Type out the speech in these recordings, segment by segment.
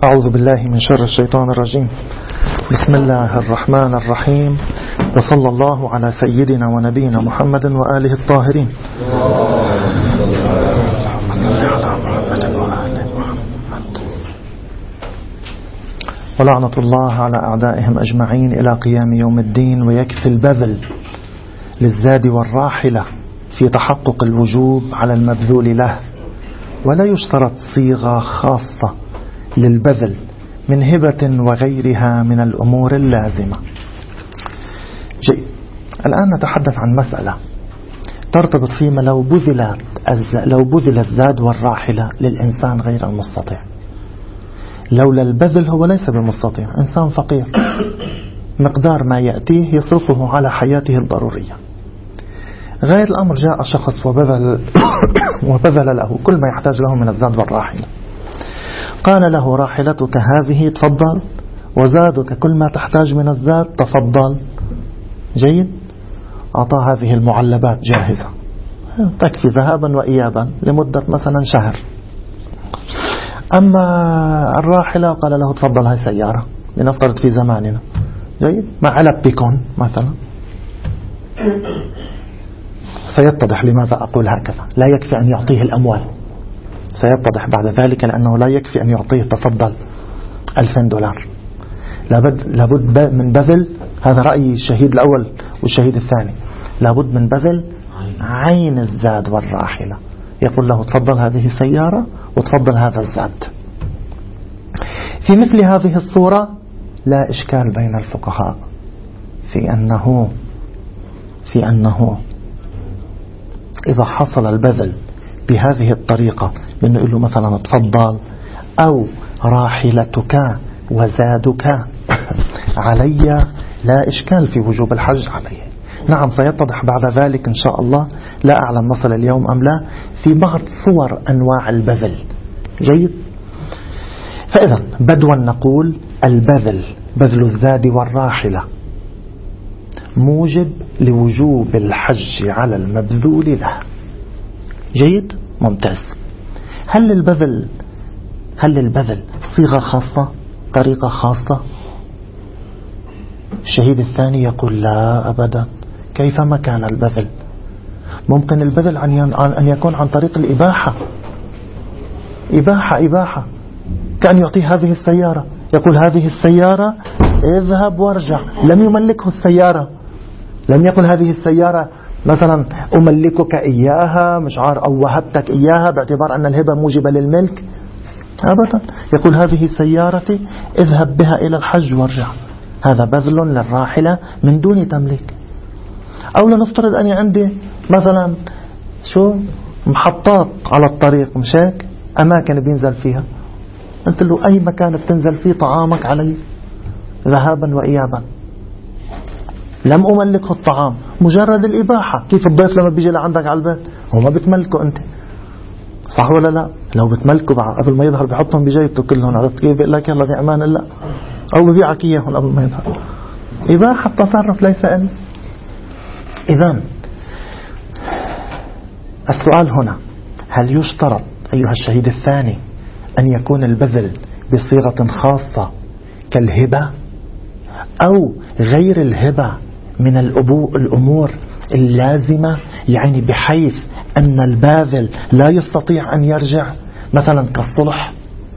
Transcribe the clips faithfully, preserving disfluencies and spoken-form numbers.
أعوذ بالله من شر الشيطان الرجيم. بسم الله الرحمن الرحيم، وصلى الله على سيدنا ونبينا محمد وآله الطاهرين. ولعنة الله على أعدائهم أجمعين إلى قيام يوم الدين. ويكفي البذل للزاد والراحلة في تحقق الوجوب على المبذول له، ولا يشترط صيغة خاصة للبذل من هبة وغيرها من الأمور اللازمة. جيد، الآن نتحدث عن مسألة ترتبط فيما لو بذل لو بذل الزاد والراحلة للإنسان غير المستطيع. لولا البذل هو ليس بمستطيع، إنسان فقير، مقدار ما يأتيه يصرفه على حياته الضرورية. غير الأمر جاء شخص وبذل وبذل له كل ما يحتاج له من الزاد والراحلة، قال له راحلتك هذه تفضل، وزادك كل ما تحتاج من الزاد تفضل. جيد، أعطى هذه المعلبات جاهزة تكفي ذهابا وإيابا لمدة مثلا شهر. أما الراحلة قال له تفضل هاي سيارة، لنفترض في زماننا، جيد، مع علب بيكون مثلا. سيتضح لماذا أقول هكذا. لا يكفي أن يعطيه الأموال، سيتضح بعد ذلك، لأنه لا يكفي أن يعطيه تفضل ألفين دولار. لابد, لابد من بذل، هذا رأي الشهيد الأول والشهيد الثاني، لابد من بذل عين الزاد والراحلة. يقول له تفضل هذه السيارة وتفضل هذا الزاد. في مثل هذه الصورة لا إشكال بين الفقهاء في أنه في أنه إذا حصل البذل بهذه الطريقة، من يقول له مثلا تفضل أو راحلتك وزادك علي، لا إشكال في وجوب الحج عليه. نعم، سيتضح بعد ذلك إن شاء الله، لا أعلم نصل اليوم أم لا، في بعض صور أنواع البذل. جيد، فإذا بدوا نقول البذل، بذل الزاد والراحلة، موجب لوجوب الحج على المبذول له. جيد، ممتاز. هل للبذل هل للبذل صيغة خاصة، طريقة خاصة؟ الشهيد الثاني يقول لا أبدا. كيفما كان البذل، ممكن البذل أن يكون عن طريق الإباحة. إباحة إباحة كأن يعطيه هذه السيارة، يقول هذه السيارة اذهب وارجع، لم يملكه السيارة، لم يقل هذه السيارة مثلا أملكك إياها مش عار أو وهبتك إياها باعتبار أن الهبة موجبة للملك، أبدا. يقول هذه سيارتي اذهب بها إلى الحج وارجع. هذا بذل للراحلة من دون تمليك. أو لنفترض أني عندي مثلا شو محطات على الطريق، مش هيك، أماكن بينزل فيها، أنت له أي مكان بتنزل فيه طعامك علي ذهابا وإيابا، لم أملكه الطعام، مجرد الإباحة. كيف الضيف لما بيجي لعندك على البيت هو ما بتملكه أنت، صح ولا لا؟ لو بتملكه قبل ما يظهر بحطهم بجيبته كلهم، عرفت كيف؟ بيقول لك يلا بأمان الله، أو ببيعك إياهم قبل ما يظهر. إباحة تصرف ليس إن. إذن السؤال هنا، هل يشترط أيها الشهيد الثاني أن يكون البذل بصيغة خاصة كالهبة، أو غير الهبة من الأمور اللازمة، يعني بحيث أن الباذل لا يستطيع أن يرجع، مثلا كالصلح؟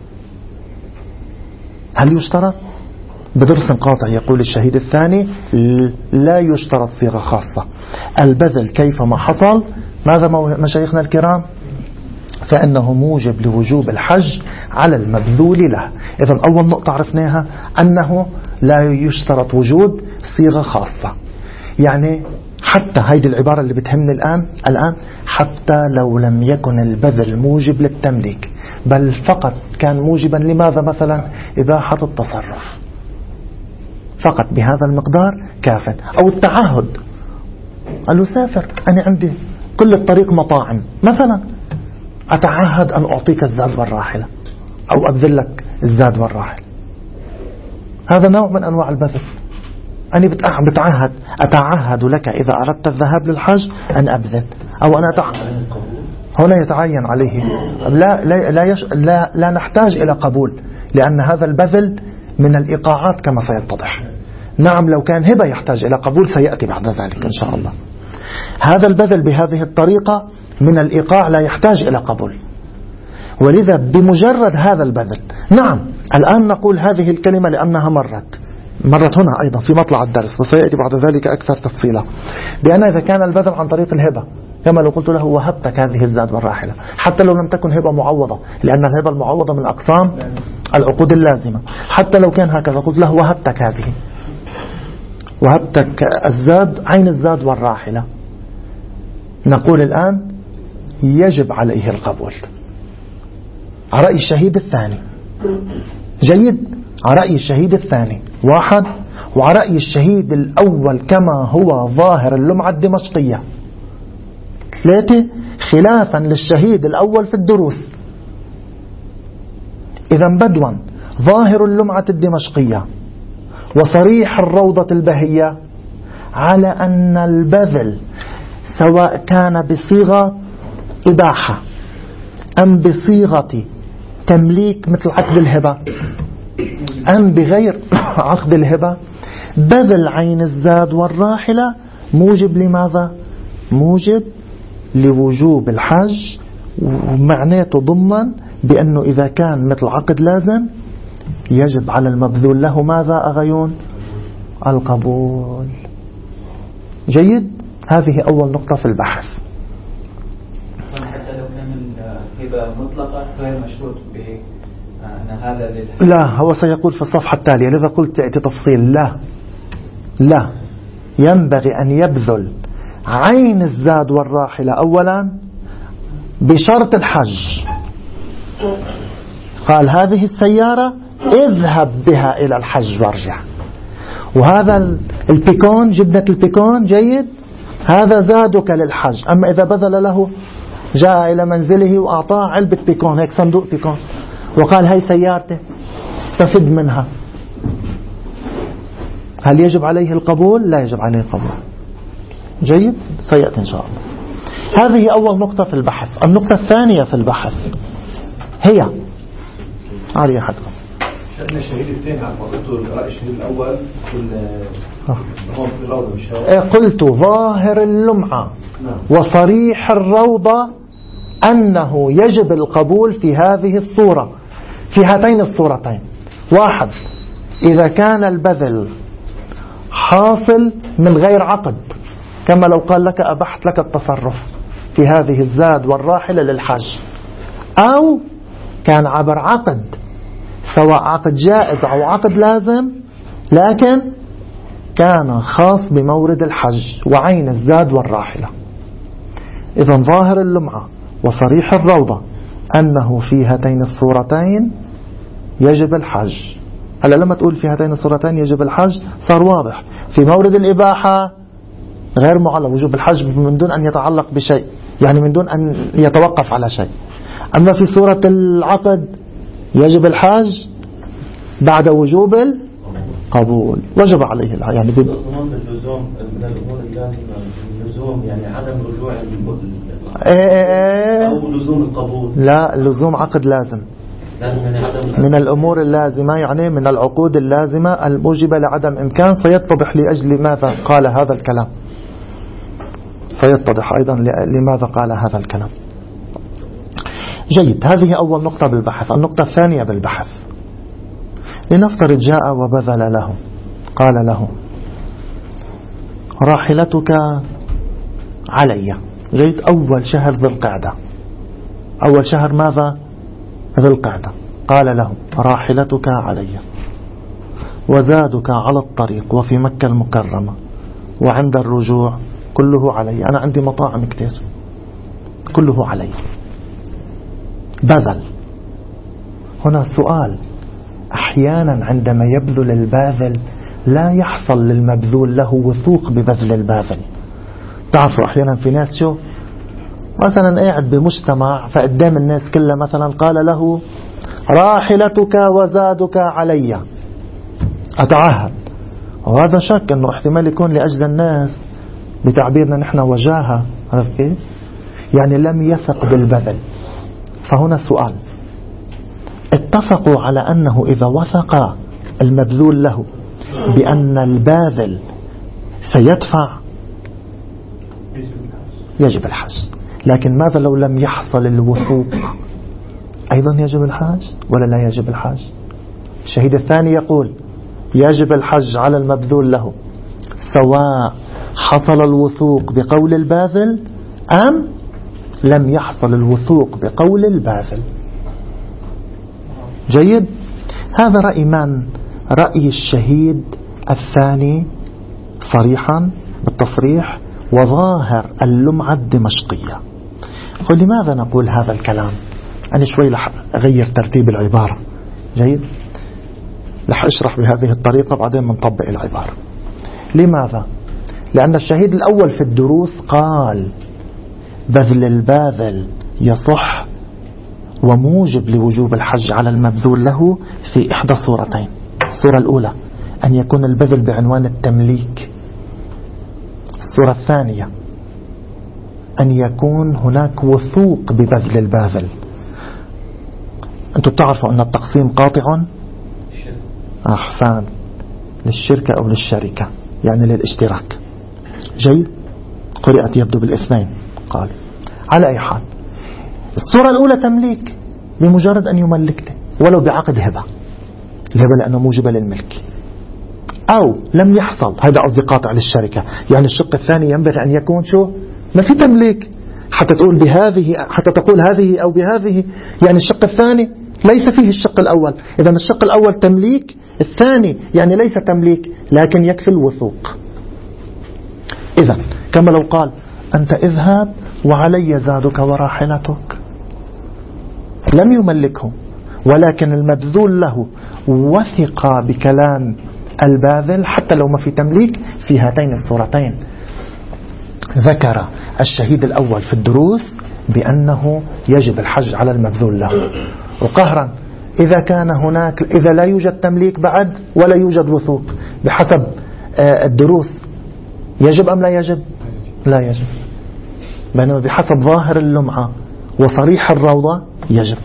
هل يشترط؟ بدرس قاطع يقول الشهيد الثاني لا يشترط صيغة خاصة. البذل كيفما حصل، ماذا مشايخنا الكرام؟ فإنه موجب لوجوب الحج على المبذول له. إذن أول نقطة عرفناها أنه لا يشترط وجود صيغة خاصة. يعني حتى هيدي العبارة اللي بتهمني الآن الآن حتى لو لم يكن البذل موجب للتمليك، بل فقط كان موجبا لماذا؟ مثلا إباحة التصرف، فقط بهذا المقدار كاف. أو التعهد، قال له سافر، أنا عندي كل الطريق مطاعم مثلا، أتعهد أن أعطيك الزاد والراحلة، أو أبذل لك الزاد والراحلة. هذا نوع من أنواع البذل. أنا بتعهد أتعهد لك إذا أردت الذهاب للحج أن أبذل، أو أنا أتعهد. هنا يتعين عليه، لا لا لا, يش... لا لا نحتاج إلى قبول. لأن هذا البذل من الإيقاعات كما سيتضح. نعم لو كان هبة يحتاج إلى قبول سيأتي بعد ذلك إن شاء الله. هذا البذل بهذه الطريقة من الإيقاع لا يحتاج إلى قبول، ولذا بمجرد هذا البذل. نعم الآن نقول هذه الكلمة لأنها مرت مرت هنا أيضا في مطلع الدرس، وسيأتي بعد ذلك أكثر تفصيلا، بأن إذا كان البذل عن طريق الهبة كما لو قلت له وهبتك هذه الزاد والراحلة، حتى لو لم تكن هبة معوضة، لأن الهبة المعوضة من أقسام العقود اللازمة، حتى لو كان هكذا قلت له وهبتك هذه، وهبتك الزاد عين الزاد والراحلة، نقول الآن يجب عليه القبول على رأي الشهيد الثاني. جيد، على رأي الشهيد الثاني واحد، وعلى رأي الشهيد الأول كما هو ظاهر اللمعة الدمشقية ثلاثة، خلافا للشهيد الأول في الدروس. إذا بدوا ظاهر اللمعة الدمشقية وصريح الروضة البهية على أن البذل سواء كان بصيغة إباحة أم بصيغة تمليك مثل عقد الهبة أم بغير عقد الهبة، بذل عين الزاد والراحلة موجب لماذا؟ موجب لوجوب الحج، ومعناته ضمن بأنه إذا كان مثل عقد لازم يجب على المبذول له ماذا أغيون؟ القبول. جيد، هذه أول نقطة في البحث. حتى لو كان الهبة مطلقة غير مشروط بأن هذا للحج. لا، هو سيقول في الصفحة التالية، لذا قلت تأتي تفصيل. لا لا ينبغي أن يبذل عين الزاد والراحلة أولا بشرط الحج. قال هذه السيارة اذهب بها إلى الحج وارجع، وهذا البيكون جبنة البيكون جيد هذا زادك للحج. أما إذا بذل له جاء إلى منزله وأعطاه علبة بيكون، هيك صندوق بيكون، وقال هاي سيارته استفد منها، هل يجب عليه القبول؟ لا يجب عليه القبول. جيد، سيأتي إن شاء الله. هذه أول نقطة في البحث. النقطة الثانية في البحث هي علي أحدكم شأن الشهيد الثاني عن قلت رأي الشهيد الأول قلت ظاهر اللمعة وصريح الروضة أنه يجب القبول في هذه الصورة، في هاتين الصورتين. واحد، إذا كان البذل حاصل من غير عقد، كما لو قال لك أبحت لك التصرف في هذه الزاد والراحلة للحج، أو كان عبر عقد سواء عقد جائز أو عقد لازم، لكن كان خاص بمورد الحج وعين الزاد والراحلة. إذن ظاهر اللمعة وصريح الروضة أنه في هاتين الصورتين يجب الحج. هلا لما تقول في هاتين الصورتين يجب الحج صار واضح. في مورد الإباحة غير معلق وجوب الحج من دون أن يتعلق بشيء، يعني من دون أن يتوقف على شيء. أما في صورة العقد يجب الحج بعد وجوب القبول، وجب عليه الحج. يعني اللزوم من الأمور اللازمة، اللزوم يعني عدم رجوع ايه أو لزوم القبول. لا، اللزوم عقد لازم من الأمور اللازمة، يعني من العقود اللازمة الموجبة لعدم إمكان. سيتضح لأجل ماذا قال هذا الكلام، سيتضح أيضا لماذا قال هذا الكلام. جيد، هذه أول نقطة بالبحث. النقطة الثانية بالبحث، لنفترض جاء وبذل له، قال له راحلتك علي. جيد، أول شهر ذي القعدة، أول شهر ماذا؟ ذي القعدة. قال له راحلتك علي وزادك على الطريق وفي مكة المكرمة وعند الرجوع كله علي. أنا عندي مطاعم كتير كله علي. بذل. هنا السؤال، أحيانا عندما يبذل الباذل لا يحصل للمبذول له وثوق ببذل الباذل. تعرفوا أحيانا في ناس شو مثلا قاعد بمجتمع فقدام الناس كلها مثلا قال له راحلتك وزادك علي، أتعهد، وهذا شك أنه احتمال يكون لأجل الناس بتعبيرنا نحن وجاهة، عرف كيف؟ يعني لم يثق بالبذل. فهنا السؤال، اتفقوا على أنه إذا وثق المبذول له بأن الباذل سيدفع يجب الحج. لكن ماذا لو لم يحصل الوثوق؟ أيضا يجب الحج ولا لا يجب الحج؟ الشهيد الثاني يقول يجب الحج على المبذول له سواء حصل الوثوق بقول الباذل أم لم يحصل الوثوق بقول الباذل. جيد. هذا رأي من؟ رأي الشهيد الثاني صريحا بالتصريح وظاهر اللمعة الدمشقية. قل لماذا نقول هذا الكلام؟ أنا شوي رح أغير ترتيب العبارة. جيد. رح أشرح بهذه الطريقة بعدين بنطبق العبارة. لماذا؟ لأن الشهيد الأول في الدروس قال بذل الباذل يصح وموجب لوجوب الحج على المبذول له في إحدى الصورتين. الصورة الأولى أن يكون البذل بعنوان التمليك. الصورة الثانية أن يكون هناك وثوق ببذل الباذل. أنتم تعرفوا أن التقسيم قاطع أحسان للشركة أو للشركة يعني للاشتراك. جيد. قرأت يبدو بالاثنين. قال على أي حال الصورة الأولى تمليك بمجرد أن يملكته ولو بعقد هبة. الهبة لأنه موجبة للملك. أو لم يحصل، هذا قصدي قاطع للشركة، يعني الشق الثاني ينبغي أن يكون شو؟ ما في تمليك حتى تقول بهذه، حتى تقول هذه أو بهذه. يعني الشق الثاني ليس فيه الشق الأول. إذا الشق الأول تمليك، الثاني يعني ليس تمليك لكن يكفي الوثوق. إذا كما لو قال أنت اذهب وعلي زادك وراحلتك، لم يملكه ولكن المبذول له وثق بكلام الباذل حتى لو ما في تمليك. في هاتين الصورتين ذكر الشهيد الأول في الدروس بأنه يجب الحج على المبذول له، وقهرا إذا كان هناك، إذا لا يوجد تمليك بعد ولا يوجد وثوق بحسب الدروس يجب أم لا يجب؟ لا يجب. بينما بحسب ظاهر اللمعة وصريح الروضة يجب.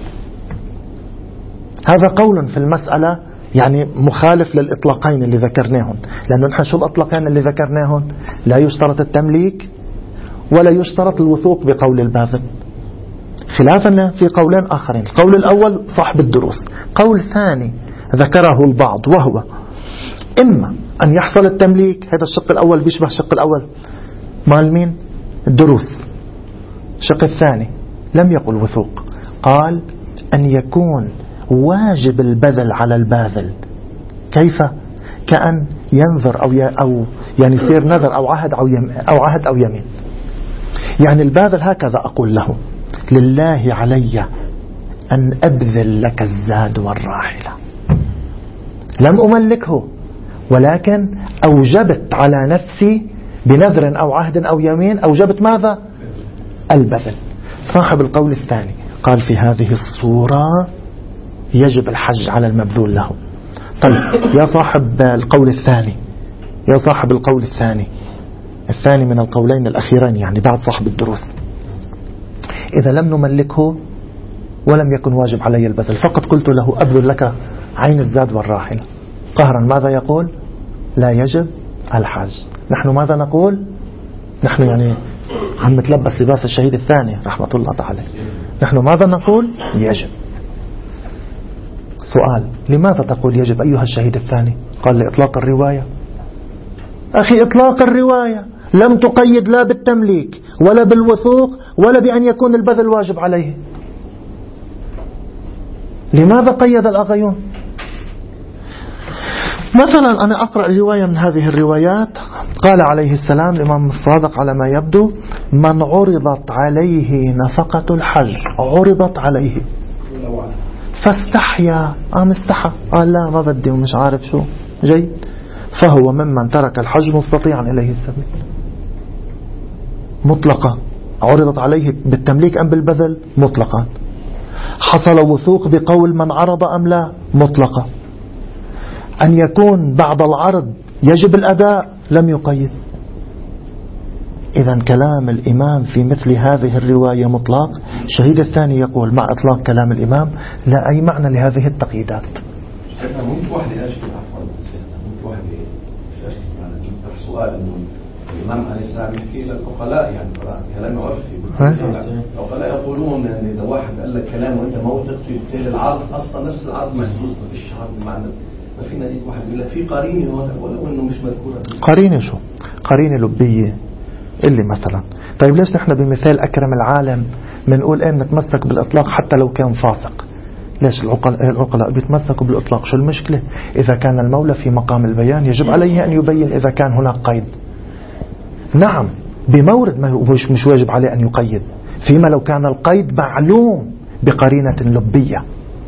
هذا قول في المسألة يعني مخالف للإطلاقين اللي ذكرناهم، لأنه نحن شو الإطلاقين اللي ذكرناهم؟ لا يشترط التمليك ولا يشترط الوثوق بقول الباذل، خلافا في قولين آخرين. القول الأول صاحب الدروس. قول ثاني ذكره البعض وهو إما أن يحصل التمليك، هذا الشق الأول بيشبه الشق الأول مال مين؟ الدروس. الشق الثاني لم يقل وثوق، قال أن يكون واجب البذل على الباذل. كيف؟ كأن ينذر أو أو يعني يصير نذر أو عهد أو يم أو عهد أو يمين. يعني الباذل هكذا أقول له لله علي أن أبذل لك الزاد والراحلة، لم أملكه ولكن أوجبت على نفسي بنذر أو عهد أو يمين، أوجبت ماذا؟ البذل. صاحب القول الثاني قال في هذه الصورة يجب الحج على المبذول له. طيب يا صاحب القول الثاني، يا صاحب القول الثاني الثاني من القولين الأخيرين يعني بعد صاحب الدروس، إذا لم نملكه ولم يكن واجب علي البذل، فقط قلت له أبذل لك عين الزاد والراحلة، قهرا ماذا يقول؟ لا يجب الحج. نحن ماذا نقول؟ نحن يعني عم نتلبس لباس الشهيد الثاني رحمة الله تعالى. نحن ماذا نقول؟ يجب. سؤال: لماذا تقول يجب أيها الشهيد الثاني؟ قال لإطلاق الرواية. أخي إطلاق الرواية لم تقيد لا بالتمليك ولا بالوثوق ولا بأن يكون البذل واجب عليه. لماذا قيد الأغيون؟ مثلا أنا أقرأ رواية من هذه الروايات، قال عليه السلام الإمام الصادق على ما يبدو: من عرضت عليه نفقة الحج، عرضت عليه فاستحيا، قام استحى قال لا ما بدي ومش عارف شو، جيد، فهو ممن ترك الحج مستطيعا إليه السبيل. مطلقا. عرضت عليه بالتمليك أم بالبذل؟ مطلقا. حصل وثوق بقول من عرض أم لا؟ مطلقا. أن يكون بعد العرض يجب الأداء؟ لم يقيد. إذا كلام الإمام في مثل هذه الرواية مطلق. الشهيد الثاني يقول مع إطلاق كلام الإمام لا أي معنى لهذه التقييدات. ممكن واحد يشكي عفوا ممكن واحد يشكي يعني يطرح سؤال إنه الإمام عليه السلام يحكي للعقلاء يعني كلام عرفي. العقلاء يقولون إن إذا واحد قال لك كلام وأنت ما وثقت فيه بالتالي العرض أصلا نفس العرض مهزوز ما فيش عرض معنى. ما فينا ديك واحد يقول لك في قرينة ولو إنه مش مذكورة. قرينة شو؟ قرينة لبية اللي مثلا. طيب ليش نحن بمثال أكرم العالم بنقول إيه نتمسك بالإطلاق حتى لو كان فاسق؟ ليش العقلاء العقلاء بيتمسكوا بالإطلاق؟ شو المشكلة؟ إذا كان المولى في مقام البيان يجب عليه أن يبين إذا كان هناك قيد. نعم بمورد ما مش مش واجب عليه أن يقيد، فيما لو كان القيد معلوم بقرينة لبية.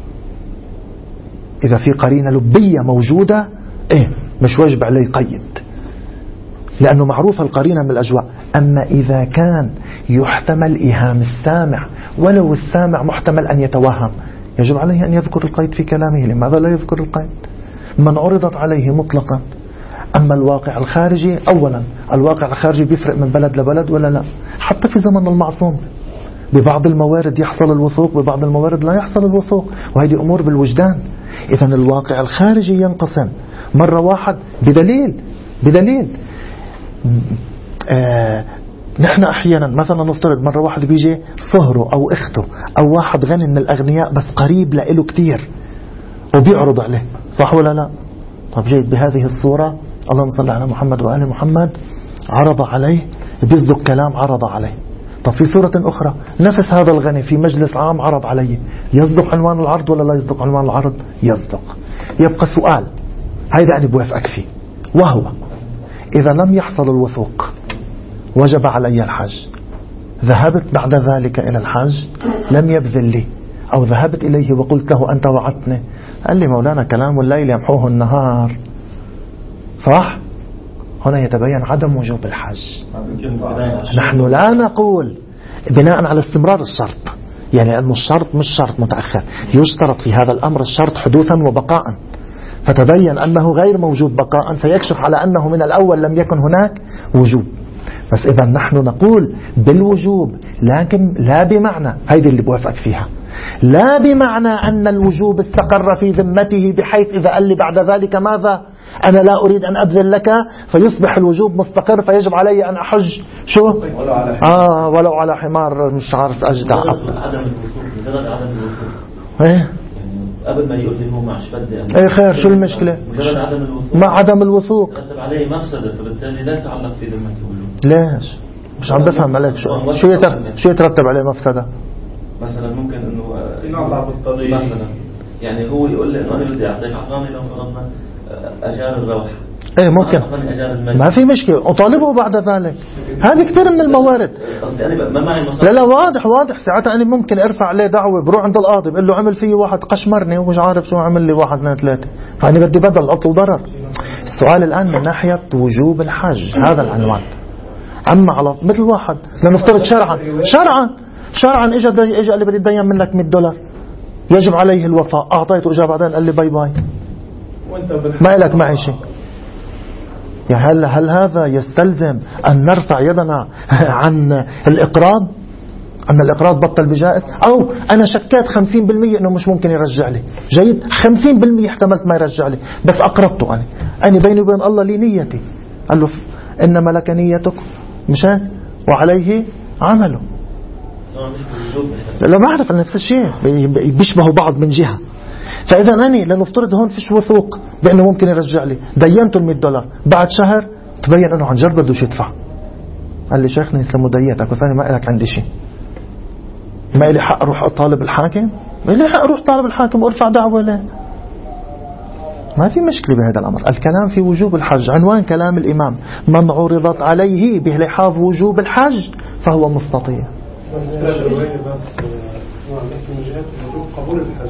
إذا في قرينة لبية موجودة إيه مش واجب عليه يقيد لأنه معروف القرينة من الأجواء. أما إذا كان يحتمل إيهام السامع ولو السامع محتمل أن يتوهم يجب عليه أن يذكر القيد في كلامه. لماذا لا يذكر القيد من عرضت عليه مطلقا؟ أما الواقع الخارجي، أولا الواقع الخارجي بيفرق من بلد لبلد ولا لا؟ حتى في زمن المعصوم ببعض الموارد يحصل الوثوق، ببعض الموارد لا يحصل الوثوق، وهذه أمور بالوجدان. إذن الواقع الخارجي ينقسم مرة واحد بدليل بدليل آه نحن أحيانا مثلا نفترض مرة واحد بيجي صهره أو إخته أو واحد غني من الأغنياء بس قريب لإله كتير وبيعرض عليه، صح ولا لا؟ طب جيد بهذه الصورة اللهم صل على محمد وآل محمد عرض عليه بيصدق كلام عرض عليه. طب في صورة أخرى نفس هذا الغني في مجلس عام عرض عليه، يصدق عنوان العرض ولا لا يصدق عنوان العرض؟ يصدق. يبقى سؤال هيدا أنا بوافقك فيه، وهو إذا لم يحصل الوثوق وجب علي الحج، ذهبت بعد ذلك إلى الحج لم يبذل لي، أو ذهبت إليه وقلت له أنت وعدتني، قال لي مولانا كلام الليل يمحوه النهار، صح؟ هنا يتبين عدم وجوب الحج. نحن لا نقول بناء على استمرار الشرط، يعني أنه الشرط مش شرط متأخر، يشترط في هذا الأمر الشرط حدوثا وبقاء، فتبين أنه غير موجود بقاء فيكشف على أنه من الأول لم يكن هناك وجوب. بس إذا نحن نقول بالوجوب لكن لا بمعنى هيدي اللي بوافقك فيها، لا بمعنى أن الوجوب استقر في ذمته بحيث إذا قال لي بعد ذلك ماذا أنا لا أريد أن أبذل لك فيصبح الوجوب مستقر فيجب علي أن أحج شو ولو على آه ولو على حمار مش عارف أجدع عدم الوثوق مجرد عدم الوثوق إيه قبل ما يقول لي هو معش بدي ايه خير شو المشكلة مجرد عدم الوثوق مع عدم الوثوق يترتب عليه مفسدة فبالتالي لا يتعلق في ذمة الوجوب. ليش مش عم بفهم عليك شو شو يترتب شو يترتب عليه مفسدة؟ مثلا ممكن انه ينقطع بالطريق مثلا، يعني هو يقول لي انه انا بدي اعطيك اعطاني لو فرضنا اجار الروح ايه ممكن ما في مشكلة اطالبه بعد ذلك، هذه كثير من الموارد. ما معي لا لا واضح واضح ساعتها انا ممكن ارفع عليه دعوة بروح عند القاضي بقول له عمل فيه واحد قشمرني ومش عارف شو عمل لي واحد اثنين ثلاثة فاني بدي بدل اطلب ضرر. السؤال الان من ناحية وجوب الحج هذا العنوان. اما على مثل واحد لنفترض شرعا شرعا شرعا اجى اجى اللي بدي اتدين منك مئة دولار يجب عليه الوفاء، اعطيته اجى بعدين قال لي باي باي ما لك معي شيء. يا هل هل هذا يستلزم أن نرفع يدنا عن الإقراض؟ أن الإقراض بطل بجائز؟ أو أنا شكيت خمسين بالمية أنه مش ممكن يرجع لي، جيد خمسين بالمية احتملت ما يرجع لي بس أقرضته أنا أنا بيني وبين الله لي نيتي، قال له إنما لك نيتك مش هيك وعليه عمله. لا ما أعرف نفس الشيء بيشبهوا بعض من جهة. فإذا أنا لنفترض هون فيش وثوق بأنه ممكن يرجع لي، دينته المئة دولار بعد شهر تبين أنه عن جد بدوش يدفع، قال لي شيخنا يسلموا ديتك وثاني ما إلك عندي شيء، ما إلي حق أروح أطالب الحاكم؟ ما إلي حق أروح طالب الحاكم وأرفع دعوة له، ما في مشكلة بهذا الأمر. الكلام في وجوب الحج، عنوان كلام الإمام من عرضت عليه بلحاظ وجوب الحج فهو مستطيع. قبول الحج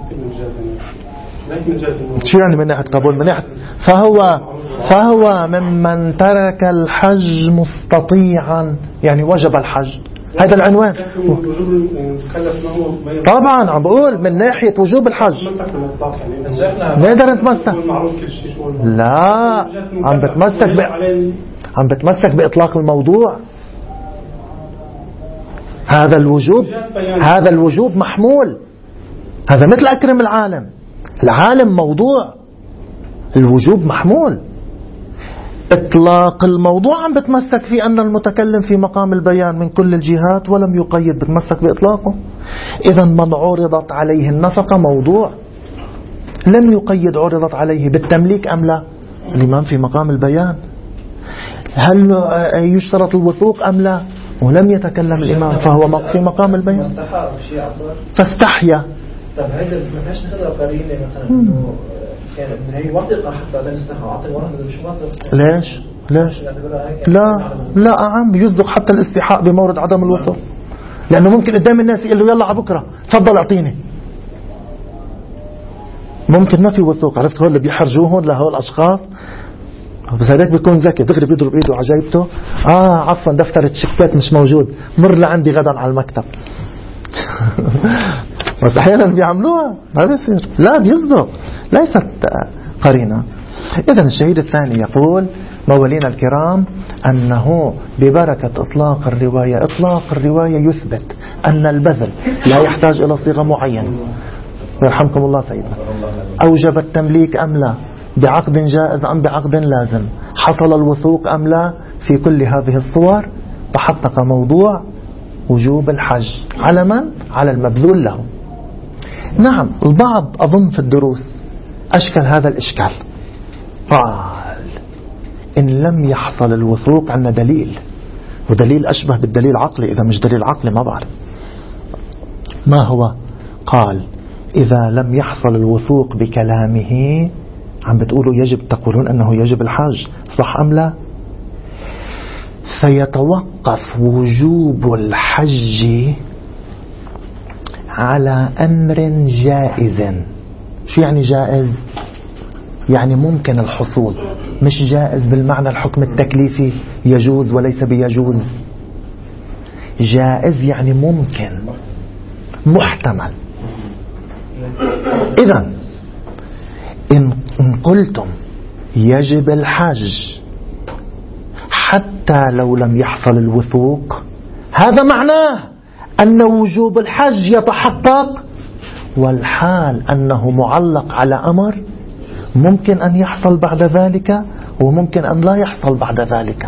شو يعني من ناحية قبول؟ من ناحية فهو فهو ممن ترك الحج مستطيعا يعني وجب الحج، هذا العنوان. طبعا عم بقول من ناحية وجوب الحج نقدر نتمسك، لا عم بتمسك ب... عم بتمسك بإطلاق الموضوع هذا الوجوب هذا الوجوب محمول. هذا مثل أكرم العالم. العالم موضوع، الوجوب محمول. إطلاق الموضوع عم بتمسك في أن المتكلم في مقام البيان من كل الجهات ولم يقيد، بتمسك بإطلاقه. إذا من عرضت عليه النفقة موضوع لم يقيد عرضت عليه بالتمليك أم لا. الإمام في مقام البيان. هل يشترط الوثوق أم لا، ولم يتكلم الإمام فهو في مقام البيان فاستحيا. طب هيدا ما فيهاش ناخذها قرينه مثلا انه كان هي وثيقه حتى تستحى اعطي ورقه مش وثيقه. ليش ليش لا لا عم يصدق حتى الاستحاء بمورد عدم الوثوق، لانه ممكن قدام الناس يقول له يلا على بكره تفضل اعطيني، ممكن ما في وثوق. عرفت هول اللي بيحرجوهم لهول الاشخاص، بس هذاك بيكون ذكي دغري بيضرب ايده على جيبته. اه عفوا دفتر الشيكات مش موجود، مر لعندي غدا على المكتب. بس احيانا بيعملوها ما بيصير، لا بيصدق، ليست قرينه. اذا الشهيد الثاني يقول موالينا الكرام أنه ببركة إطلاق الرواية إطلاق الرواية يثبت أن البذل لا يحتاج إلى صيغة معينة. يرحمكم الله سيدنا. أوجب التمليك أم لا، بعقد جائز أم بعقد لازم، حصل الوثوق أم لا، في كل هذه الصور تحقق موضوع وجوب الحج على من؟ على المبذول له. نعم البعض أظن في الدروس أشكل هذا الإشكال، قال إن لم يحصل الوثوق عنا دليل، ودليل أشبه بالدليل عقلي، إذا مش دليل عقلي ما بعرف ما هو. قال إذا لم يحصل الوثوق بكلامه، عم بتقولوا يجب، تقولون أنه يجب الحج، صح أم لا؟ فيتوقف وجوب الحج على أمر جائز. شو يعني جائز؟ يعني ممكن الحصول، مش جائز بالمعنى الحكم التكليفي يجوز وليس بيجوز. جائز يعني ممكن محتمل. إذن إن قلتم يجب الحج حتى لو لم يحصل الوثوق، هذا معناه أن وجوب الحج يتحقق، والحال أنه معلق على أمر ممكن أن يحصل بعد ذلك وممكن أن لا يحصل بعد ذلك،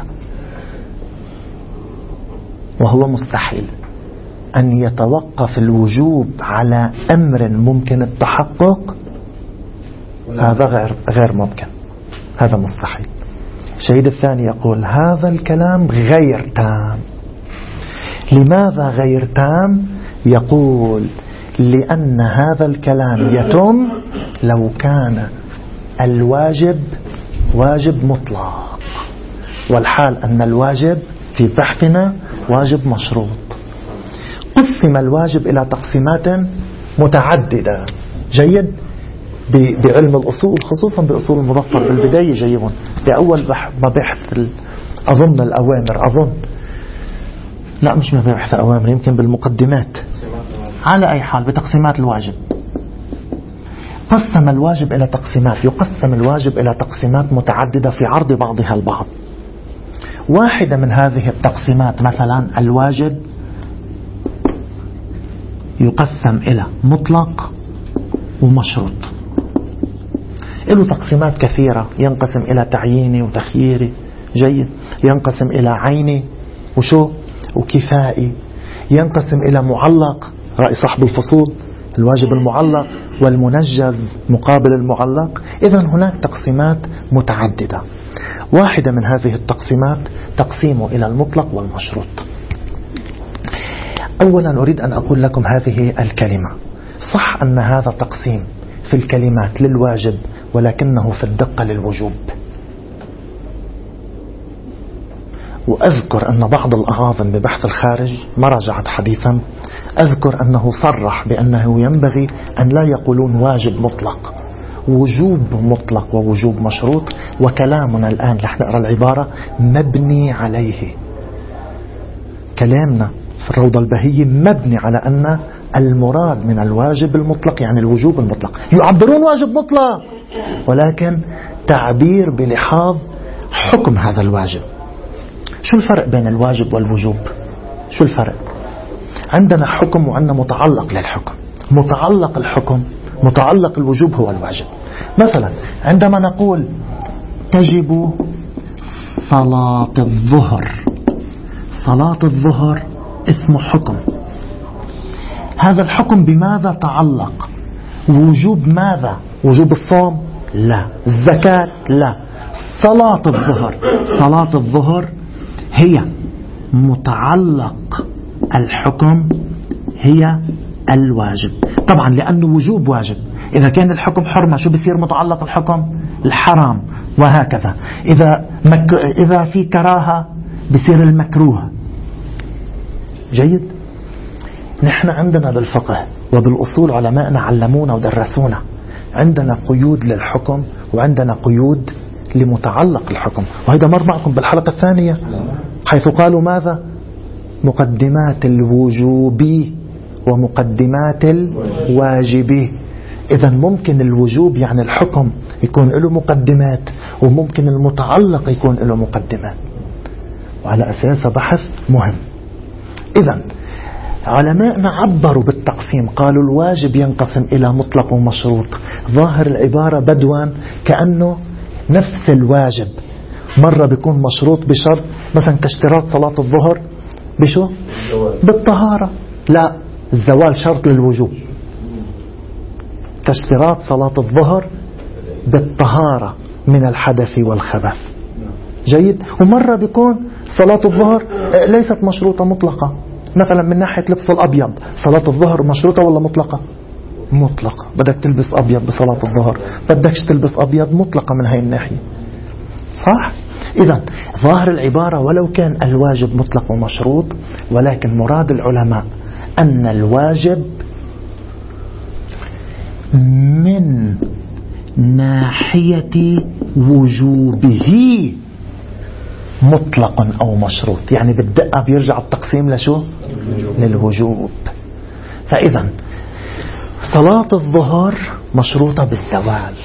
وهو مستحيل أن يتوقف الوجوب على أمر ممكن التحقق. هذا غير غير ممكن، هذا مستحيل. الشهيد الثاني يقول هذا الكلام غير تام. لماذا غير تام؟ يقول لأن هذا الكلام يتم لو كان الواجب واجب مطلق، والحال أن الواجب في بحثنا واجب مشروط. قسم الواجب إلى تقسيمات متعددة. جيد؟ بعلم الأصول خصوصا بأصول المظفر بالبداية يجيبون بأول مباحث أظن الأوامر، أظن لا مش مباحث الأوامر، يمكن بالمقدمات. على أي حال بتقسيمات الواجب قسم الواجب إلى تقسيمات، يقسم الواجب إلى تقسيمات متعددة في عرض بعضها البعض. واحدة من هذه التقسيمات مثلا الواجب يقسم إلى مطلق ومشروط. له تقسيمات كثيرة، ينقسم إلى تعييني وتخييري. جيد. ينقسم إلى عيني وشو وكفائي. ينقسم إلى معلق، رأي صاحب الفصول، الواجب المعلق والمنجز مقابل المعلق. إذن هناك تقسيمات متعددة. واحدة من هذه التقسيمات تقسيمه إلى المطلق والمشروط. أولا أريد أن أقول لكم هذه الكلمة، صح أن هذا تقسيم في الكلمات للواجب، ولكنه في الدقة للوجوب. وأذكر أن بعض الأعاظم ببحث الخارج ما راجعت حديثا، أذكر أنه صرح بأنه ينبغي أن لا يقولون واجب مطلق، وجوب مطلق ووجوب مشروط. وكلامنا الآن رح نقرأ العبارة مبني عليه. كلامنا في الروضة البهية مبني على أن المراد من الواجب المطلق يعني الوجوب المطلق. يعبرون واجب مطلق، ولكن تعبير بلحاظ حكم هذا الواجب. شو الفرق بين الواجب والوجوب؟ شو الفرق؟ عندنا حكم وعندنا متعلق للحكم. متعلق الحكم، متعلق الوجوب هو الواجب. مثلا عندما نقول تجب صلاة الظهر، صلاة الظهر اسم حكم. هذا الحكم بماذا تعلق؟ وجوب ماذا؟ وجوب الصوم؟ لا. الزكاة؟ لا. صلاة الظهر، صلاة الظهر هي متعلق الحكم، هي الواجب. طبعا لأنه وجوب واجب. إذا كان الحكم حرمة شو بصير متعلق الحكم؟ الحرام، وهكذا. إذا, مك... إذا في كراهة بصير المكروه. جيد. نحن عندنا بالفقه وبالأصول علماءنا علمونا ودرسونا، عندنا قيود للحكم وعندنا قيود لمتعلق الحكم، وهذا مر معكم بالحلقة الثانية حيث قالوا ماذا؟ مقدمات الوجوب ومقدمات الواجب. إذا ممكن الوجوب يعني الحكم يكون له مقدمات، وممكن المتعلق يكون له مقدمات، وعلى أساس بحث مهم. إذا علماءنا عبروا بالتقسيم، قالوا الواجب ينقسم إلى مطلق ومشروط. ظاهر العبارة بدوا كأنه نفس الواجب مرة بيكون مشروط بشرط، مثلا كاشتراط صلاة الظهر بشو؟ بالطهارة. لا، الزوال شرط للوجوب. كاشتراط صلاة الظهر بالطهارة من الحدث والخبث. جيد. ومرة بيكون صلاة الظهر ليست مشروطة مطلقة، مثلا من ناحية لبس الأبيض، صلاة الظهر مشروطة ولا مطلقة؟ مطلقة. بدك تلبس أبيض بصلاة الظهر، بدكش تلبس أبيض، مطلقة من هاي الناحية. صح؟ إذن ظاهر العبارة ولو كان الواجب مطلق ومشروط، ولكن مراد العلماء أن الواجب من ناحية وجوبه مطلق أو مشروط، يعني بالدقة بيرجع التقسيم لشو؟ للوجوب. فإذا صلاة الظهر مشروطة بالزوال.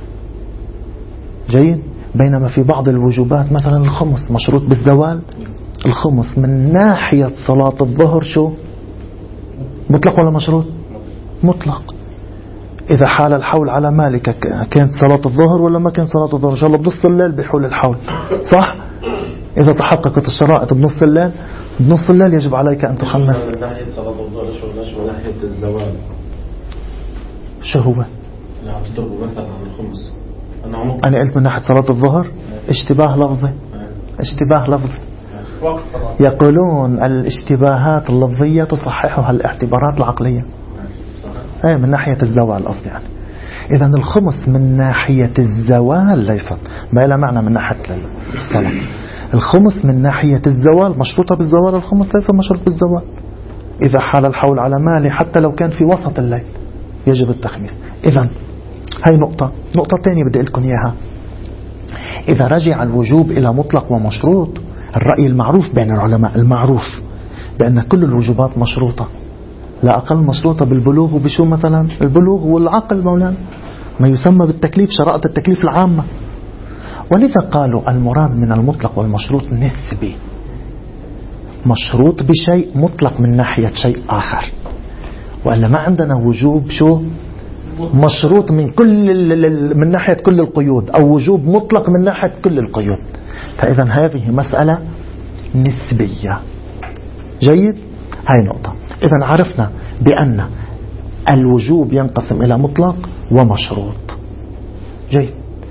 جيد. بينما في بعض الوجوبات مثلا الخمس مشروط بالزوال. الخمس من ناحية صلاة الظهر شو؟ مطلق ولا مشروط؟ مطلق. إذا حال الحول على مالك كانت صلاة الظهر ولا ما كان صلاة الظهر؟ إن شاء الله بنص الليل بحول الحول، صح؟ إذا تحققت الشرائط بنص الليل، بنص الليل يجب عليك أن تخمس. من ناحية صلاة الظهر شو ليش من ناحية الزوال؟ شو هو؟ لا عم تضربوا مثلا عن الخمس. أنا أنا قلت من ناحية صلاة الظهر اشتباه لفظي، اشتباه لفظي. يقولون الاشتباهات اللفظية تصححها الاعتبارات العقلية. ايه من ناحية الزوال قصدي يعني. إذن الخمس من ناحية الزوال ليست، ما لها معنى من ناحية الصلاة. الخمس من ناحية الزوال مشروطة بالزوال، الخمس ليس مشروط بالزوال. إذا حال الحول على مالي حتى لو كان في وسط الليل يجب التخميس. إذن هاي نقطة. نقطة تانية بدي أقول لكم إياها. إذا رجع الوجوب إلى مطلق ومشروط، الرأي المعروف بين العلماء المعروف بأن كل الوجوبات مشروطة، لا أقل مشروطة بالبلوغ. وبشو مثلا؟ البلوغ والعقل مولانا، ما يسمى بالتكليف، شرائط التكليف العامة. ولذا قالوا المراد من المطلق والمشروط نسبي، مشروط بشيء مطلق من ناحية شيء آخر. وإلا ما عندنا وجوب شو مشروط من كل من ناحية كل القيود، أو وجوب مطلق من ناحية كل القيود. فإذا هذه مسألة نسبية. جيد. هاي نقطة. إذا عرفنا بأن الوجوب ينقسم إلى مطلق ومشروط. جيد.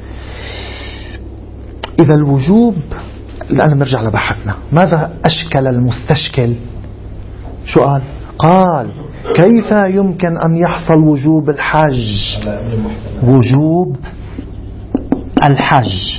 إذا الوجوب، الآن نرجع لبحثنا. ماذا أشكل المستشكل؟ شو قال؟ قال كيف يمكن أن يحصل وجوب الحج؟ وجوب الحج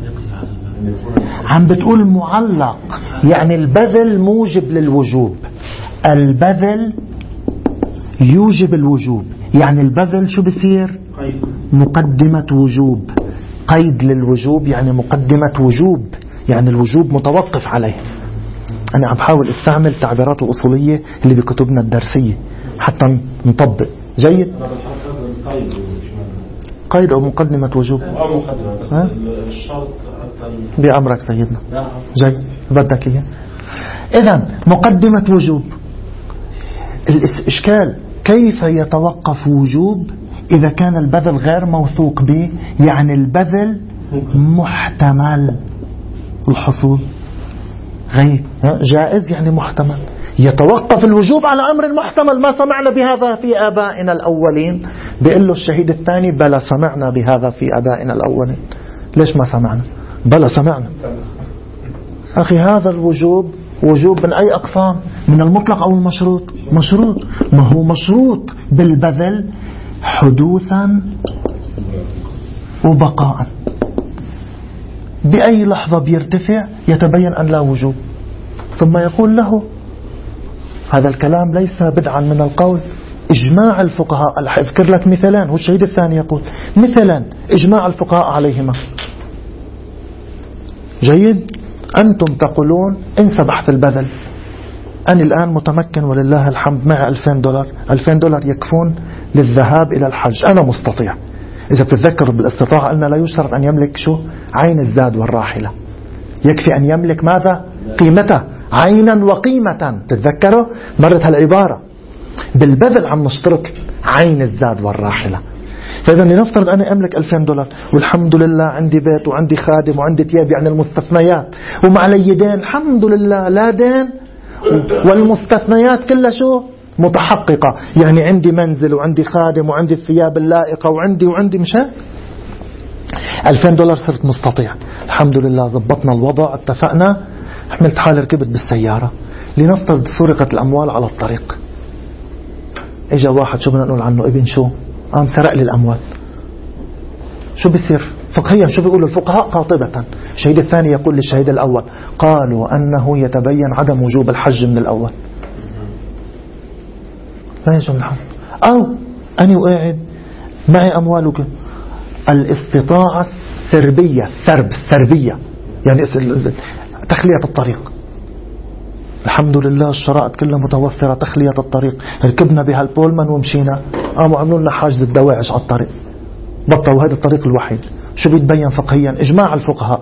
عم بتقول معلق، يعني البذل موجب للوجوب. البذل يوجب الوجوب، يعني البذل شو بصير؟ مقدمة وجوب. قيد للوجوب يعني مقدمة وجوب، يعني الوجوب متوقف عليه. أنا عم بحاول استعمل تعبيرات الأصولية اللي بكتبنا الدرسية حتى نطبق. جيد. قيد أو مقدمة وجوب أو مقدمة بس الشرط بأمرك سيدنا. جيد. بدك إياه. إذن مقدمة وجوب الإشكال كيف يتوقف وجوب إذا كان البذل غير موثوق به؟ يعني البذل محتمل الحصول غير جائز، يعني محتمل. يتوقف الوجوب على أمر محتمل. ما سمعنا بهذا في آبائنا الأولين. بيقول له الشهيد الثاني بلى سمعنا بهذا في آبائنا الأولين. ليش ما سمعنا؟ بلى سمعنا. أخي هذا الوجوب وجوب من أي أقسام؟ من المطلق أو المشروط؟ مشروط. ما هو مشروط بالبذل حدوثا وبقاء. بأي لحظة بيرتفع يتبين أن لا وجوب، ثم يقول له هذا الكلام ليس بدعا من القول، إجماع الفقهاء. أذكر لك مثالان، هو الشهيد الثاني يقول مثلا إجماع الفقهاء عليهما. جيد. أنتم تقولون انسى بحث البذل، أنا الآن متمكن ولله الحمد معي ألفين دولار، ألفين دولار يكفون للذهاب إلى الحج، أنا مستطيع. إذا بتتذكر بالاستطاعة قلنا لا يشترط أن يملك شو؟ عين الزاد والراحلة، يكفي أن يملك ماذا؟ قيمته، عينا وقيمة. تتذكروا مرت هالعبارة. بالبذل عم نشترط عين الزاد والراحلة. فإذا لنفترض أنا أملك ألفين دولار والحمد لله عندي بيت وعندي خادم وعندي ثياب، يعني المستثنيات، وما علي دين الحمد لله، لا دين، والمستثنيات كلها شو؟ متحققة. يعني عندي منزل وعندي خادم وعندي الثياب اللائقة وعندي وعندي مش هيك؟ ألفين دولار صرت مستطيع، الحمد لله، زبطنا الوضع، اتفقنا، حملت حالي ركبت بالسيارة. لنفترض سرقت الأموال على الطريق. اجا واحد شو بدنا نقول عنه؟ ابن شو؟ قام سرق لي الأموال. شو بيصير فقهيا؟ شو بيقولوا الفقهاء قاطبة؟ الشهيد الثاني يقول للشهيد الأول قالوا أنه يتبين عدم وجوب الحج من الأول، لا يجب الحج. أو أنا وقاعد معي أموالك، الاستطاعة السربية، السرب السربية يعني تخلية الطريق، الحمد لله الشرائط كلها متوفرة، تخلية الطريق، ركبنا بها البولمان ومشينا، قاموا عملوا لنا حاجز الدواعش على الطريق، بطلوا هذا الطريق الوحيد. شو بيتبين فقهيا؟ إجماع الفقهاء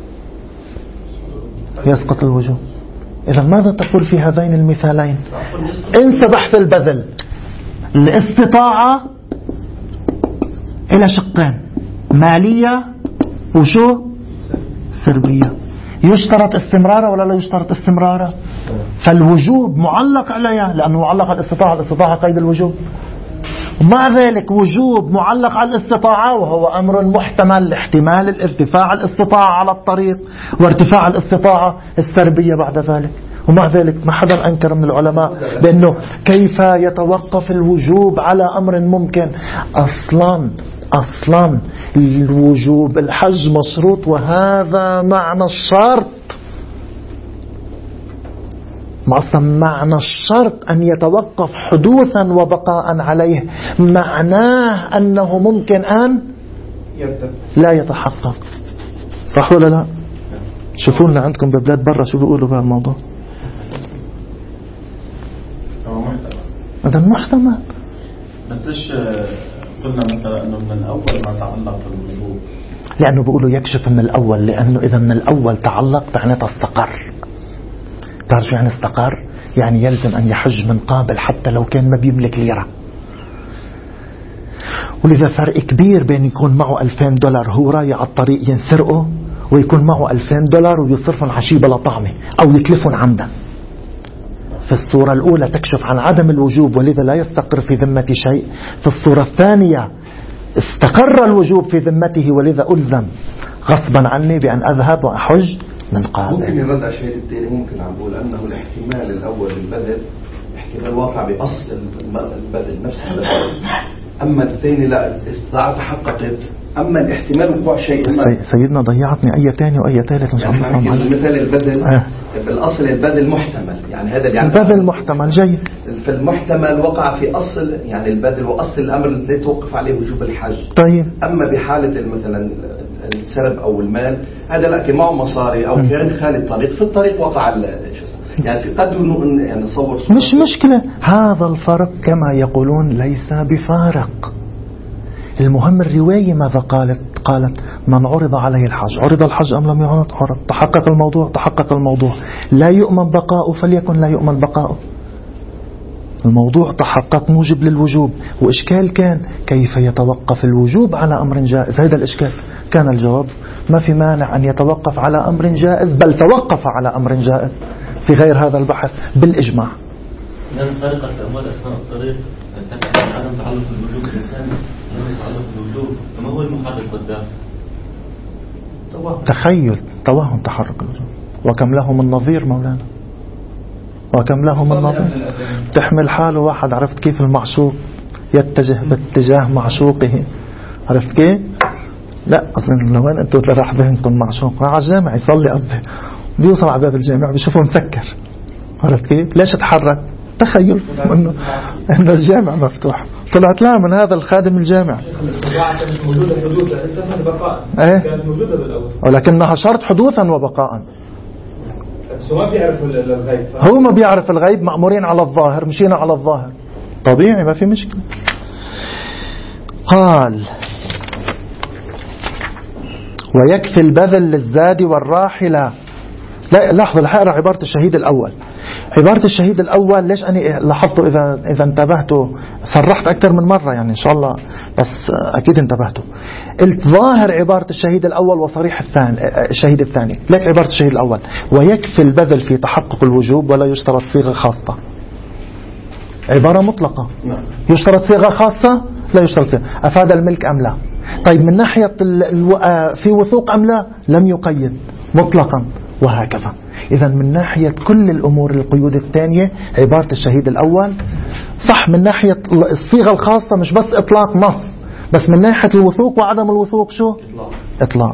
يسقط الوجوب. إذا ماذا تقول في هذين المثالين؟ انسى بحث البذل. الاستطاعة إلى شقين، مالية وشو؟ سربية. يشترط استمرارا ولا لا يشترط استمرارا؟ فالوجوب معلق عليها، لأنه معلق على الاستطاعة، الاستطاعة قيد الوجوب. ومع ذلك وجوب معلق على الاستطاعة، وهو أمر محتمل لاحتمال الارتفاع الاستطاعة على الطريق وارتفاع الاستطاعة السربية بعد ذلك. ومع ذلك ما حدا أنكر من العلماء بأنه كيف يتوقف الوجوب على أمر ممكن. أصلا أصلا الوجوب الحج مشروط، وهذا معنى الشرط. ما أصلا معنى الشرط أن يتوقف حدوثا وبقاء عليه، معناه أنه ممكن أن لا يتحقق. صح ولا لا؟ شوفوا لنا عندكم ببلاد برا شو بيقولوا بهذا الموضوع. هذا محتمل. بس ليش قلنا مثلا أنه من الأول ما تعلق بالوجوب؟ لأنه بيقولوا يكشف من الأول، لأنه إذا من الأول تعلق معناته استقر. تعرف شو يعني استقر؟ يعني يلزم أن يحج من قابل حتى لو كان ما بيملك ليرة. ولذا فرق كبير بين يكون معه ألفين دولار هو رايح على الطريق ينسرقه، ويكون معه ألفين دولار ويصرفهم عشي بلا طعمة أو يتلفهم عمدا. في الصورة الأولى تكشف عن عدم الوجوب، ولذا لا يستقر في ذمتي شيء. في الصورة الثانية استقر الوجوب في ذمته، ولذا ألزم غصبا عني بأن أذهب وأحج من قابل. ممكن يرد على الشيء الثاني، ممكن عم بقول أنه الاحتمال الأول البذل احتمال واقع بأصل البذل نفس البذل، أما الثاني لا، الاستطاعة تحققت، أما الاحتمال وقوع شيء. سيدنا ضيعتني أي ثاني وأي ثالث مش عم بفهم. مثال البذل آه. بالأصل البذل محتمل، يعني هذا يعني البذل محتمل. جيد. في المحتمل وقع في أصل يعني البذل وأصل الأمر الذي توقف عليه وجوب الحج. طيب. أما بحالة مثلا السرب أو المال، هذا لا، معه مصاري أو كان خالي الطريق، في الطريق وقع يعني في قد يعني نصور مش مشكلة. هذا الفرق كما يقولون ليس بفارق. المهم الرواية ماذا قالت؟ قالت من عرض عليه الحج عرض الحج أم لم يعرض؟ عرض. تحقق الموضوع تحقق الموضوع. لا يؤمن بقاؤه فليكن لا يؤمن بقاؤه. الموضوع تحقق موجب للوجوب، وإشكال كان كيف يتوقف الوجوب على أمر جائز. هذا الإشكال. كان الجواب ما في مانع أن يتوقف على أمر جائز، بل توقف على أمر جائز في غير هذا البحث بالإجماع. لأن سرقة الأموال أثناء الطريق تتكلم عن عدم تعلق الوجوب بالثاني، عدم تعلق الوجوب، فما هو المحرك والدافع؟ تخيل توهم تحرك الوجوب. وكم له من نظير مولانا، وكم له من نظير. تحمل حاله واحد، عرفت كيف المعشوق يتجه باتجاه معشوقه، عرفت كيف؟ لا أصلا لوين أنتوا راح ذهنكم معشوق؟ راح على الجامع يصلي، قصدي بيوصل على باب الجامع بيشوفه مسكر، عرفت كيف؟ ليش اتحرك؟ تخيل انه ان الجامع مفتوح، طلعت لها من هذا الخادم الجامع. كانت موجودة حدوثا انتهت بقاء، ايه كانت موجودة بالأول، ولكنها شرط حدوثا وبقاء. بس هو ما بيعرف الغيب، هو ما بيعرف الغيب، مأمورين على الظاهر، مشينا على الظاهر طبيعي، ما في مشكلة. قال ويكفي البذل للزاد والراحلة. لا لحظة، الحقرة عبارة الشهيد الأول. عبارة الشهيد الأول ليش أنا لاحظته؟ إذا إذا انتبهتوا صرحت أكثر من مرة يعني إن شاء الله، بس أكيد انتبهتوا. قلت ظاهر عبارة الشهيد الأول وصريح الثاني الشهيد الثاني. ليك عبارة الشهيد الأول ويكفي البذل في تحقق الوجوب ولا يشترط صيغة خاصة. عبارة مطلقة. يشترط صيغة خاصة؟ لا يشترط صيغة. أفاد الملك أم لا؟ طيب من ناحية في وثوق أم لا؟ لم يقيد مطلقا، وهكذا. إذا من ناحية كل الأمور القيود الثانية عبارة الشهيد الأول صح، من ناحية الصيغة الخاصة مش بس إطلاق نص، بس من ناحية الوثوق وعدم الوثوق شو؟ إطلاق.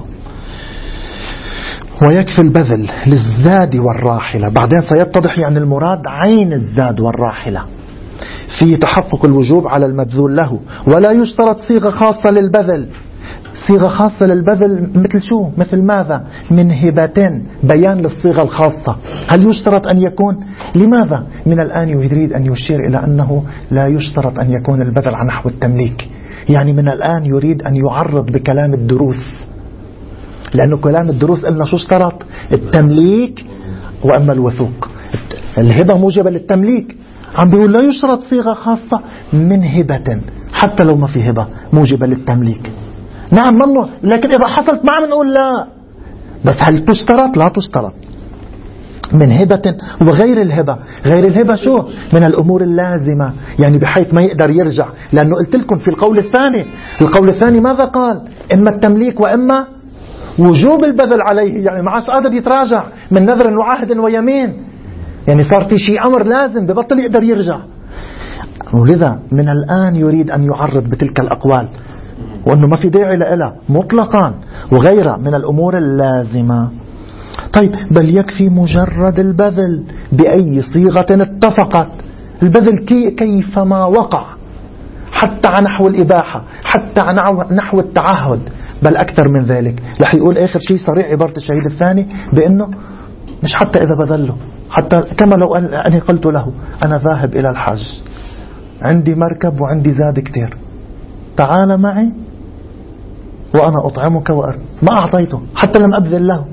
ويكفي البذل للزاد والراحلة. بعدين سيتضح يعني المراد عين الزاد والراحلة في تحقق الوجوب على المبذول له، ولا يشترط صيغة خاصة للبذل. صيغة خاصة للبذل مثل شو؟ مثل ماذا؟ من هبة، بيان للصيغة الخاصة. هل يشترط أن يكون؟ لماذا؟ من الآن يريد أن يشير إلى أنه لا يشترط أن يكون البذل عن نحو التمليك. يعني من الآن يريد أن يعرض بكلام الدروس، لأنه كلام الدروس قلنا شو اشترط؟ التمليك وأما الوثوق. الهبة موجبة للتمليك، عم بيقول لا يشترط صيغة خاصة من هبة، حتى لو ما في هبة موجبة للتمليك. نعم ممنوع، لكن إذا حصلت ما عم نقول لا، بس هل تشترط؟ لا تشترط. من هبة وغير الهبة. غير الهبة شو؟ من الأمور اللازمة، يعني بحيث ما يقدر يرجع. لأنه قلت لكم في القول الثاني، القول الثاني ماذا قال؟ إما التمليك وإما وجوب البذل عليه، يعني ما عادش قادر يتراجع من نذر وعهد ويمين، يعني صار في شيء أمر لازم ببطل يقدر يرجع. ولذا من الآن يريد أن يعرض بتلك الأقوال، وأنه ما في داعي لها مطلقا، وغيرها من الأمور اللازمة. طيب بل يكفي مجرد البذل بأي صيغة اتفقت. البذل كي كيفما وقع، حتى عن نحو الإباحة، حتى عن نحو التعهد، بل أكثر من ذلك. رح يقول آخر شيء صريح عبارة الشهيد الثاني بأنه مش حتى إذا بذله، حتى كما لو أني قلت له أنا ذاهب إلى الحج، عندي مركب وعندي زاد كتير، تعال معي وأنا أطعمك وأر ما أعطيته حتى لم أبذل له،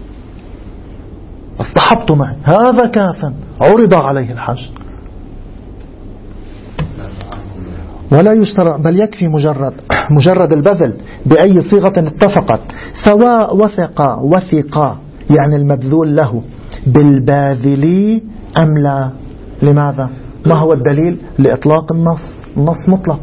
اصطحبته معي، هذا كافا، عرض عليه الحج. ولا يشترط بل يكفي مجرد مجرد البذل بأي صيغة اتفقت، سواء وثق وثق يعني المبذول له بالباذل أم لا. لماذا؟ ما هو الدليل لإطلاق النص؟ النص مطلق.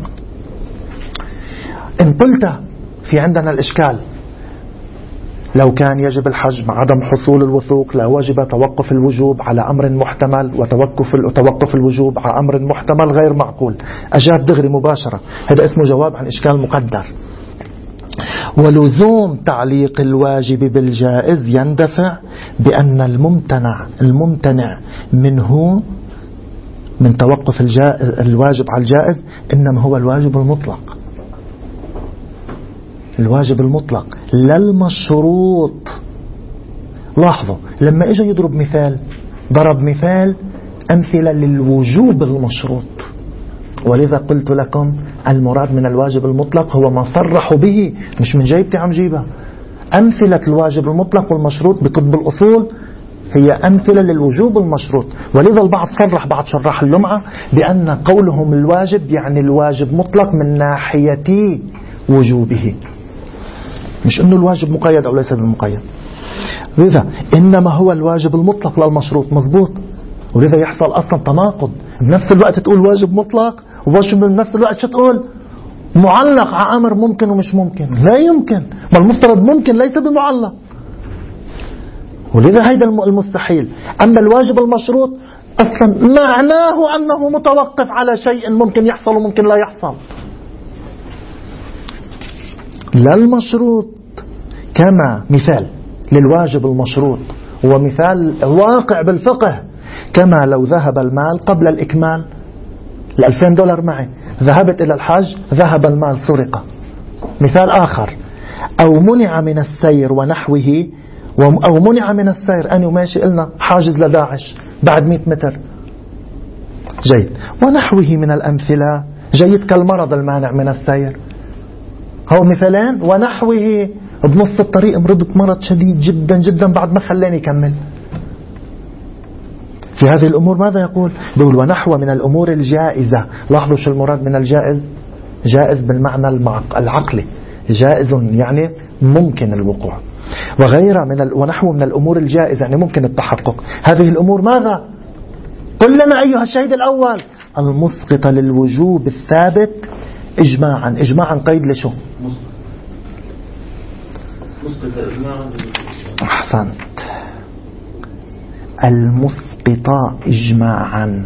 إن قلت في عندنا الإشكال، لو كان يجب الحج مع عدم حصول الوثوق لوجب توقف الوجوب على أمر محتمل، وتوقف توقف الوجوب على أمر محتمل غير معقول. أجاب دغري مباشرة، هذا اسمه جواب عن إشكال مقدر. ولزوم تعليق الواجب بالجائز يندفع بأن الممتنع الممتنع منه من توقف الجائز الواجب على الجائز إنما هو الواجب المطلق، الواجب المطلق لا المشروط. لاحظوا لما اجى يضرب مثال، ضرب مثال أمثلة للوجوب المشروط، ولذا قلت لكم المراد من الواجب المطلق هو ما صرحوا به، مش من جيبتي عم جيبها. أمثلة الواجب المطلق والمشروط بكتب الأصول هي أمثلة للوجوب المشروط. ولذا البعض صرح بعض شراح اللمعة بأن قولهم الواجب يعني الواجب مطلق من ناحية وجوبه، مش أنه الواجب مقيد أو ليس بالمقيد. لذا إنما هو الواجب المطلق للمشروط. مضبوط. ولذا يحصل أصلا تناقض، بنفس الوقت تقول واجب مطلق وبنفس الوقت شو تقول معلق على أمر ممكن ومش ممكن. لا يمكن، ما المفترض ممكن ليس بمعلق. ولذا هيدا المستحيل. أما الواجب المشروط أصلا معناه أنه متوقف على شيء ممكن يحصل وممكن لا يحصل. لا المشروط كما مثال للواجب المشروط هو مثال واقع بالفقه، كما لو ذهب المال قبل الإكمال. الألفين دولار معي، ذهبت إلى الحج، ذهب المال سرقة. مثال آخر، أو منع من السير ونحوه، أو منع من السير أنا ماشي قلنا حاجز لداعش بعد مئة متر. جيد. ونحوه من الأمثلة جيد كالمرض المانع من السير. هو مثالين. ونحوه بنص الطريق مرضت مرض شديد جدا جدا بعد ما خلاني كمل. في هذه الأمور ماذا يقول؟ بيقول ونحو من الأمور الجائزة. لاحظوا شو المراد من الجائز. جائز بالمعنى العقلي، جائز يعني ممكن الوقوع. وغير من ال... ونحو من الأمور الجائزة يعني ممكن التحقق. هذه الأمور ماذا؟ قل لنا أيها الشهيد الأول. المسقطة للوجوب الثابت إجماعا. إجماعا قيد لشو؟ مسقطة إجماعا. أحسنت. المسقطة إجماعا،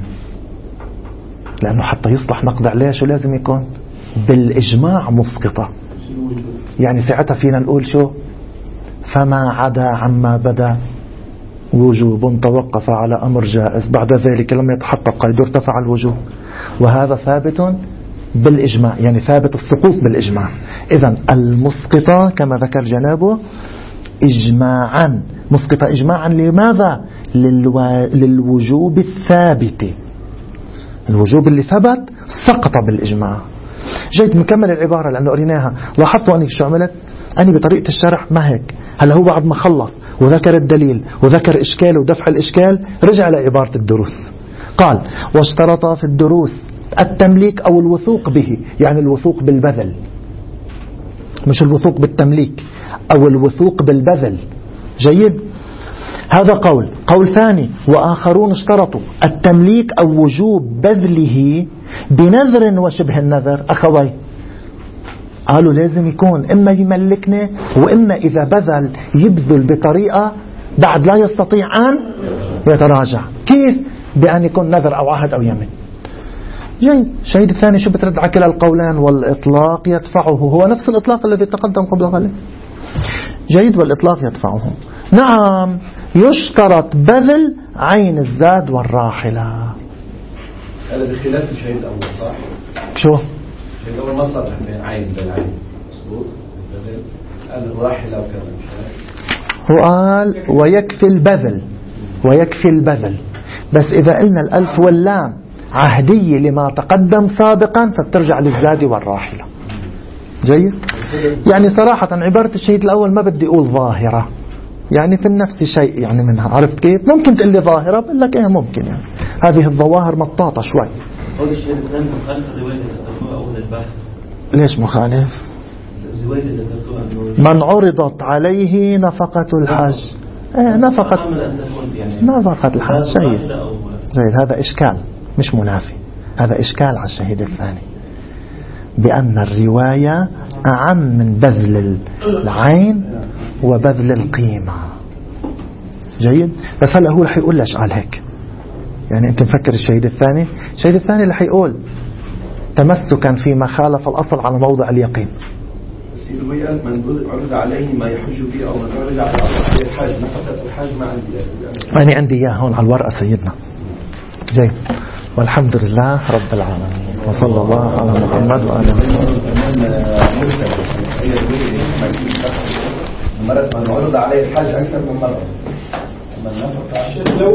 لأنه حتى يصلح نقض عليه شو لازم يكون؟ بالإجماع مسقطة. يعني ساعتها فينا نقول شو؟ فما عدا عما بدا وجوب توقف على أمر جائز بعد ذلك لم يتحقق قيد ارتفع الوجوب. وهذا ثابت بالإجماع، يعني ثابت السقوط بالإجماع. إذن المسقطة كما ذكر جنابه إجماعا. مسقطة إجماعا لماذا؟ للو... للوجوب الثابت. الوجوب اللي ثبت سقط بالإجماع. جيد. نكمل العبارة لأنه قريناها. لاحظتوا أني شو عملت؟ أنا بطريقة الشرح ما هيك. هلا هو بعد ما خلص وذكر الدليل وذكر إشكال ودفع الإشكال رجع لعبارة الدروس. قال واشترط في الدروس التمليك أو الوثوق به، يعني الوثوق بالبذل، مش الوثوق بالتمليك، أو الوثوق بالبذل. جيد. هذا قول. قول ثاني وآخرون اشترطوا التمليك أو وجوب بذله بنذر وشبه النذر. أخوي قالوا لازم يكون إما يملكني وإما إذا بذل يبذل بطريقة بعد لا يستطيع أن يتراجع. كيف؟ بأن يكون نذر أو عهد أو يمين. جيد. الشهيد الثاني شو بترد على كلا القولان؟ والإطلاق يدفعه، هو نفس الإطلاق الذي تقدم قبل قليل. جيد. والإطلاق يدفعه. نعم. يشترط بذل عين الزاد والراحلة. هذا بخلاف الشهيد الأول صح؟ شو؟ الشهيد الأول ما صار بين عين بين عين مظبوط. قال الراحلة وكذا. هو قال ويكفي البذل، ويكفي البذل. بس إذا قلنا الألف واللام عهدية لما تقدم سابقا فبترجع للزاد والراحلة. جيد. يعني صراحة عبارة الشهيد الأول ما بدي أقول ظاهرة، يعني في النفس شيء يعني منها. عرفت كيف؟ ممكن تقول لي ظاهرة بقول لك ايه ممكن، يعني هذه الظواهر مطاطة شوي. قول الشهيد الثاني مخالف الرواية اللي ذكرتوها أول البحث. ليش مخالف؟ الرواية اللي ذكرتوها من عرضت عليه نفقة الحج. ايه نفقة نفقة الحج. جيد. جيد. هذا إشكال مش منافي، هذا إشكال على الشهيد الثاني بأن الرواية أعم من بذل العين وبذل القيمة. جيد. بس هلا هو رح يقول ليش قال هيك. يعني أنت مفكر الشهيد الثاني الشهيد الثاني رح يقول تمسكا فيما خالف الأصل على موضع اليقين. الرواية من عرض عليه ما يحج به أو من عرض على الحج نفقة الحج ما عندي. أنا عندي إياه هون على الورقة سيدنا. جيد. والحمد لله رب العالمين وصلى الله على محمد وآله وسلم. مرة من عرض عليه الحج أكثر من مرة.